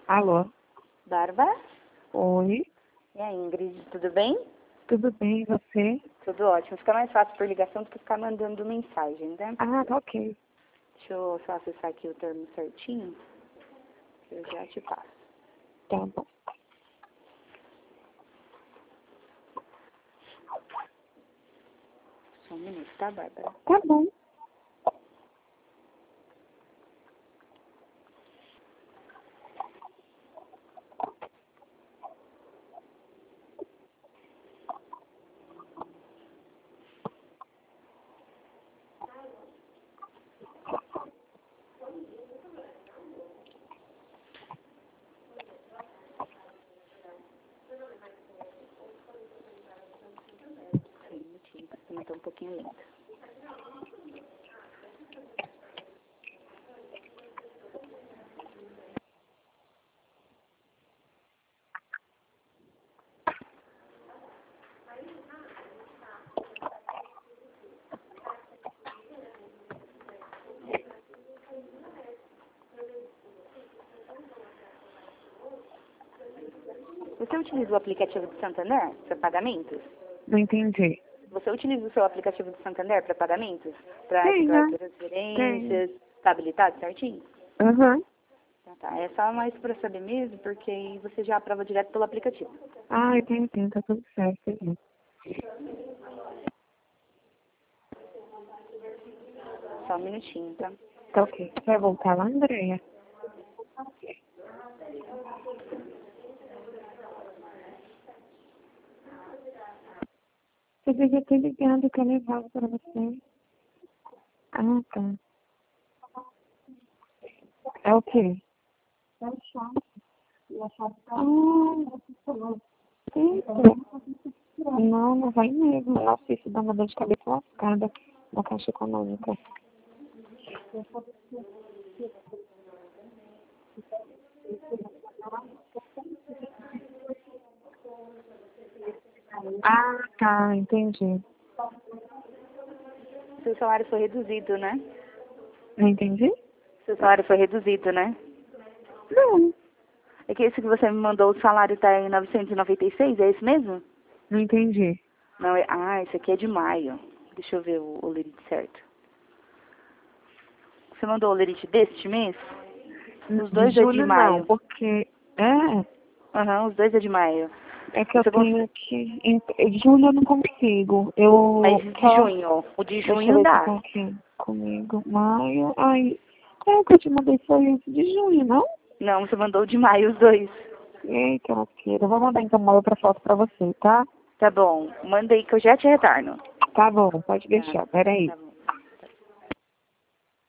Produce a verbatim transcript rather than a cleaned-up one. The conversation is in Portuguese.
Alô? Bárbara? Oi? E aí, Ingrid, tudo bem? Tudo bem, e você? Tudo ótimo. Fica mais fácil por ligação do que ficar mandando mensagem, né? Ah, tá ok. Deixa eu só acessar aqui o termo certinho, que eu já te passo. Tá bom. Só um minuto, tá, Bárbara? Tá bom. Sim, um minutinho, porque também tá um pouquinho lenta. Você utiliza o aplicativo do Santander para pagamentos? Não entendi. Você utiliza o seu aplicativo do Santander para pagamentos? Para Tenho. efetuar transferências? Tá habilitado certinho? Aham. Tá, tá. É só mais para saber mesmo, porque aí você já aprova direto pelo aplicativo. Ah, eu tenho sim, tá tudo certo. Sim. Só um minutinho, tá? Tá ok. Vai voltar lá, Andréia? Você devia ter ligado que eu levava pra você. Ah, tá. É o quê? É o chá. Ah, eita. Não, não vai mesmo. Nossa, isso dá uma dor de cabeça lascada na Caixa Econômica. Ah, tá, entendi. Seu salário foi reduzido, né? Não entendi? Seu salário foi reduzido, né? Não, É que esse que você me mandou, o salário tá em novecentos e noventa e seis, é esse mesmo? não entendi. Não, é... Ah, esse aqui é de maio. Deixa eu ver o, o lerite certo. Você mandou o lerite deste mês? Os De dois é de julho não, maio. porque... É, Aham, os dois é de maio. é que eu Você cons... tenho que... em- Julho eu não consigo. Eu Mas de só... junho. O de Deixa eu junho ver se dá. tá aqui comigo. Maio... Ai... É, o que eu te mandei foi esse de junho, não? Não, você mandou de maio os dois. Eita, lasqueira. Eu vou mandar então uma outra foto pra você, tá? Tá bom. Manda aí que eu já te retorno. Tá bom, pode Tá, deixar. Peraí. tá bom.